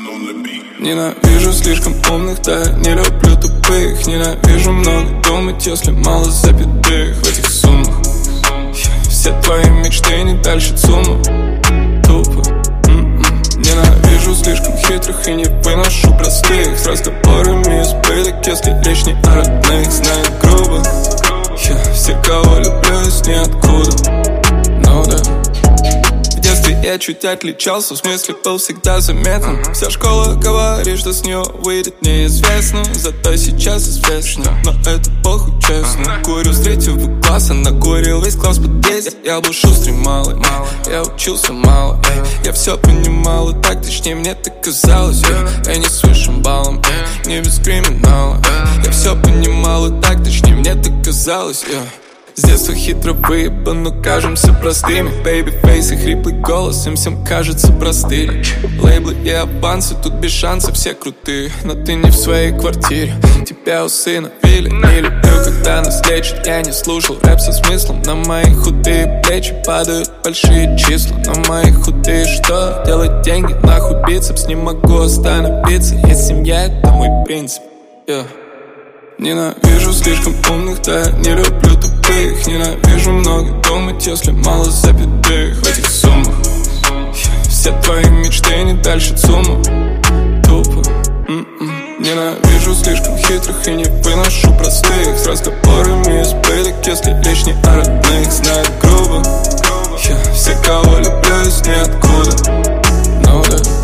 Ненавижу слишком умных, да я не люблю тупых. Ненавижу много думать, если мало запятых в этих суммах. Все твои мечты не дальше ЦУМа. Тупо. Ненавижу слишком хитрых и не выношу простых. С разговорами избыток, если речь не о родных. Знаю грубо, все, кого люблю, из ниоткуда. Ну да. В детстве я чуть отличался, в смысле был всегда заметным. Вся школа говорит, что с нее выйдет неизвестно. Зато сейчас известно, но это похуй, честно. Курю с 3 класса, накурил весь класс в подъезде. Я был шустрый малый, я учился мало. Я все понимал, и так точнее мне так казалось. Я не с высшим баллом, не без криминала. Я все понимал, и так точнее мне так казалось. С детства хитро выебан, но кажемся простыми. Бэйби-фейс и хриплый голос, им всем кажется простыми. Лейблы и авансы, тут без шансов все крутые. Но ты не в своей квартире, тебя усыновили. Не люблю, когда нас лечат, я не слушал рэп со смыслом. На мои худые плечи падают большие числа. На мои худые что? Делать деньги, нахуй бицепс. Не могу остановиться, есть семья, это мой принцип. Ненавижу слишком умных, да я не люблю тупых. Ненавижу много думать, если мало запятых в этих суммах. Все твои мечты не дальше ЦУМа. Тупо. Ненавижу слишком хитрых и не выношу простых. С разговорами избыток, если речь не о родных. Знаю грубо, все, кого люблю, из ниоткуда. Ну да.